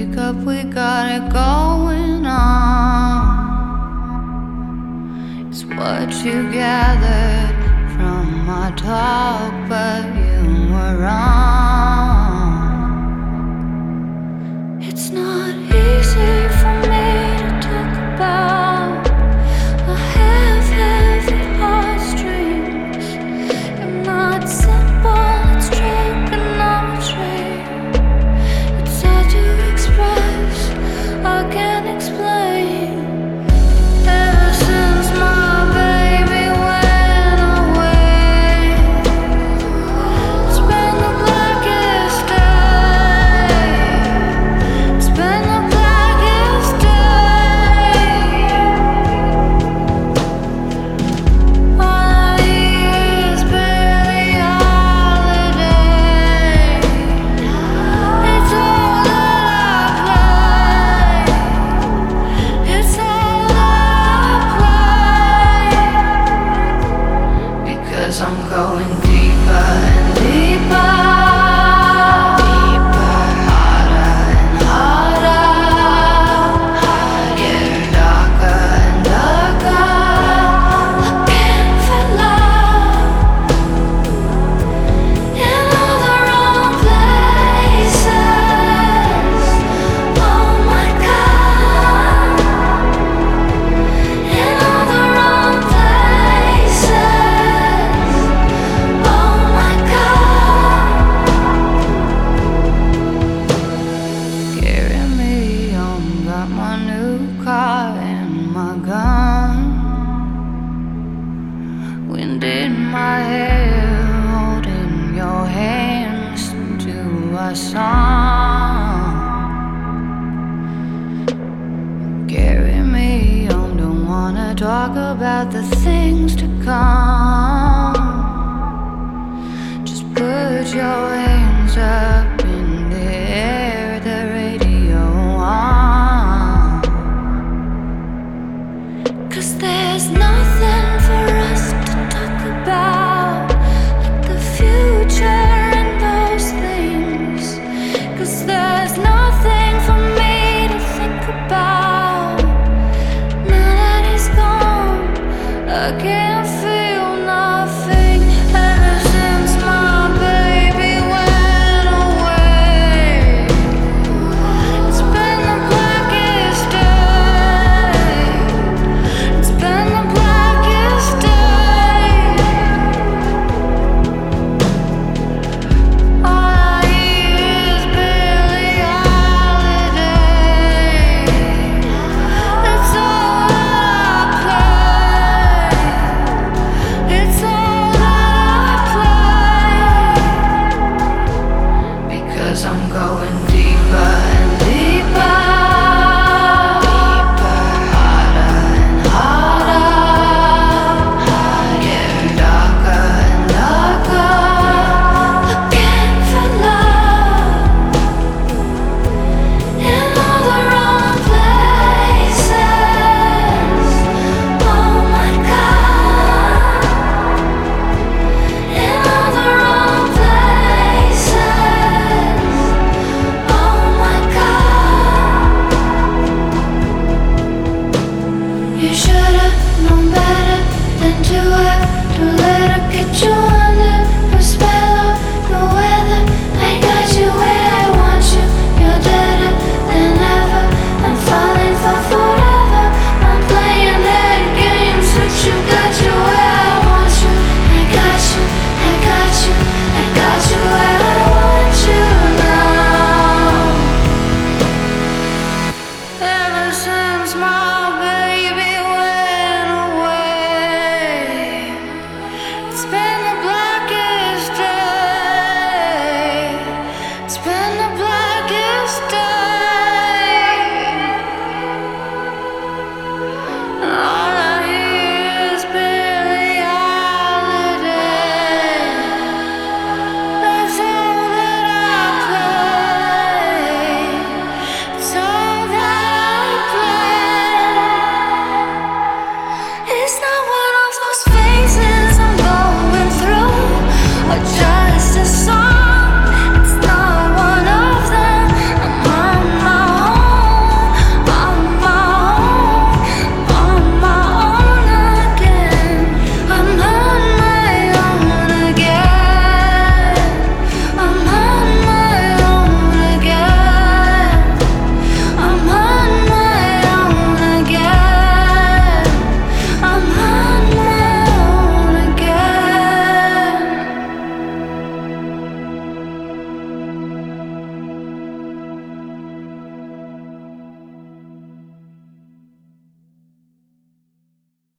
wake up, we got it going on. It's what you gathered from my talk, but you were wrong. It's not easy for me to talk about. I have heavy heartstrings. You're not simple, it's trigonometry. It's hard to express, I can't explain. Ever since my baby went away, it's been the blackest day. It's been the blackest day. All I hear is barely holiday. It's all that I play. It's all that I play. Because I'm going deeper and deeper. Harder and harder. Getting darker and darker. Looking for love in all the wrong places. Oh my God. In all the wrong places. Oh my God. Carry me home, got my new car and my gun. Wind in my hair, holding your hand, listen to our song. Carry me home, don't wanna talk about the things to come. Just put your